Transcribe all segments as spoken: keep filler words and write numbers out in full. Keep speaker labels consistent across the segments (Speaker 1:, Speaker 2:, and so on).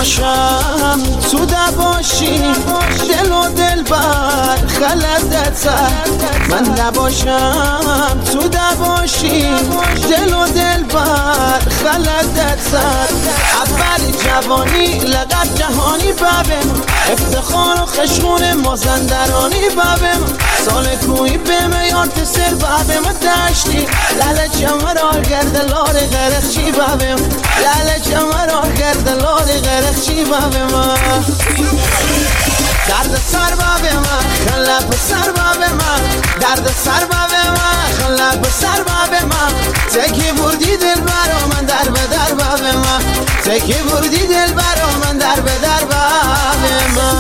Speaker 1: باشم تو نباشی دل و دل بر خلدت سر من نباشم تو نباشی دل و دل بر خلدت سر اول جوانی لقب جهانی ببم افتخار و خشمون مازندرانی ببم سال کوی به میارت سر ببم داشتی لال جمرار گرد لار غرخشی ببم لال جمرار گرد لار غرخشی ببم درد سر ببم خلب سر ببم درد سر ببم خلب سر ببم تکی بردی دل برا من در به در ببم تکی بردی دل برا من در به در ببم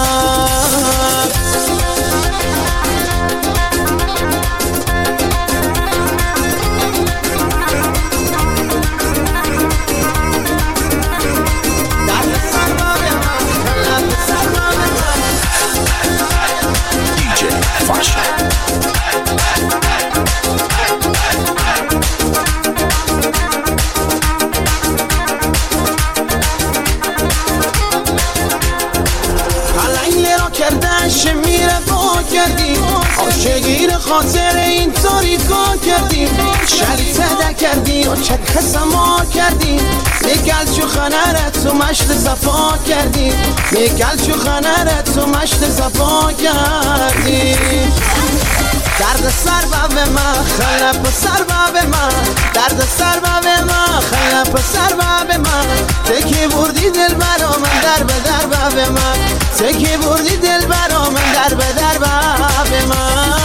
Speaker 1: کردنش میره با کردیم عاشقی رو خاطر این طوری کار کردیم شریطه کردی و چک خسما کردیم میگل چو خنرت تو مشت صفا کردیم میگل چو خنرت تو مشت صفا کردیم درد سر به من خلپ سر به من درد سر به من خلپ سر به من تکی بردی دل برا من در به در به من تکی بردی دل برا من در به در به من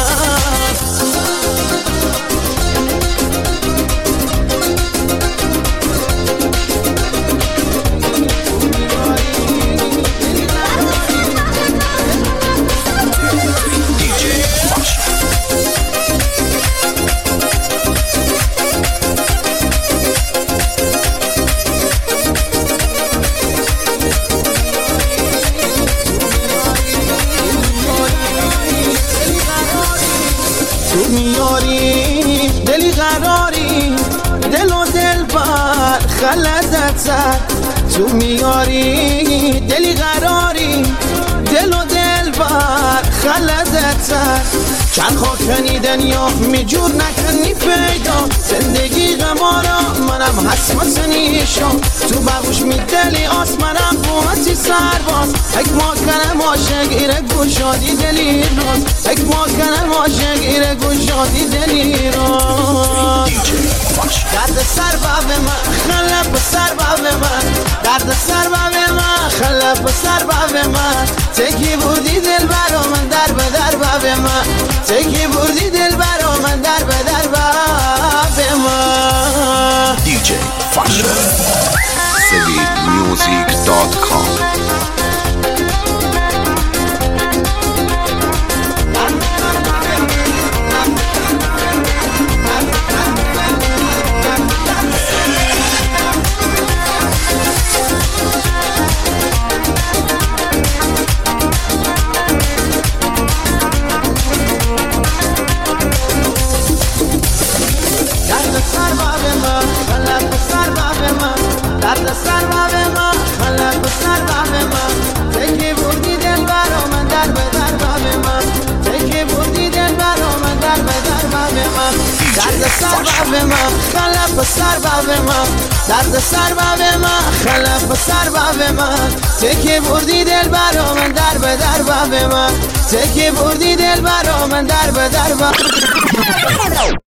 Speaker 1: تو میاری دلی قراری دل و دل بر خلدت سر تو میاری دلی قراری دل و دل بر خلدت سر چند خاکنی دنیا میجور نکنی پیدا زندگی غمارا منم حسمتنی شم تو بغوش میدلی آسمنم قومتی سرباز اک ما کنم عاشق ایره گوشادی دلی روز اک ما کنم عاشق ایره گوشادی دلی روز درد سر به من خلب سر به من درد سر به من خلب سر به من تکی بودی دل برا من در به در به من تکی بردی دل برا من در به در به من
Speaker 2: دی جی فاشا سوید میوزیک دات کام
Speaker 1: درد سر به من خلق سر به من تکی بردی دل برا من در به در به من تکی بردی دل برا من در به در به من درد سر به من خلق سر به من درد سر به من خلق سر به من تکی بردی دل برا من در به در به من تکی بردی دل برا من در به در